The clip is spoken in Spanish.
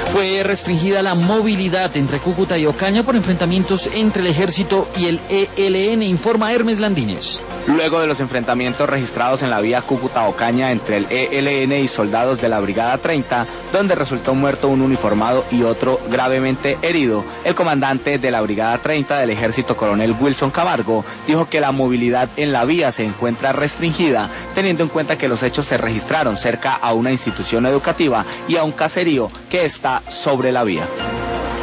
Fue restringida la movilidad entre Cúcuta y Ocaña por enfrentamientos entre el ejército y el ELN, informa Hermes Landines. Luego de los enfrentamientos registrados en la vía Cúcuta-Ocaña entre el ELN y soldados de la Brigada 30, donde resultó muerto un uniformado y otro gravemente herido, el comandante de la Brigada 30 del Ejército, coronel Wilson Camargo, dijo que la movilidad en la vía se encuentra restringida, teniendo en cuenta que los hechos se registraron cerca a una institución educativa y a un caserío que está sobre la vía.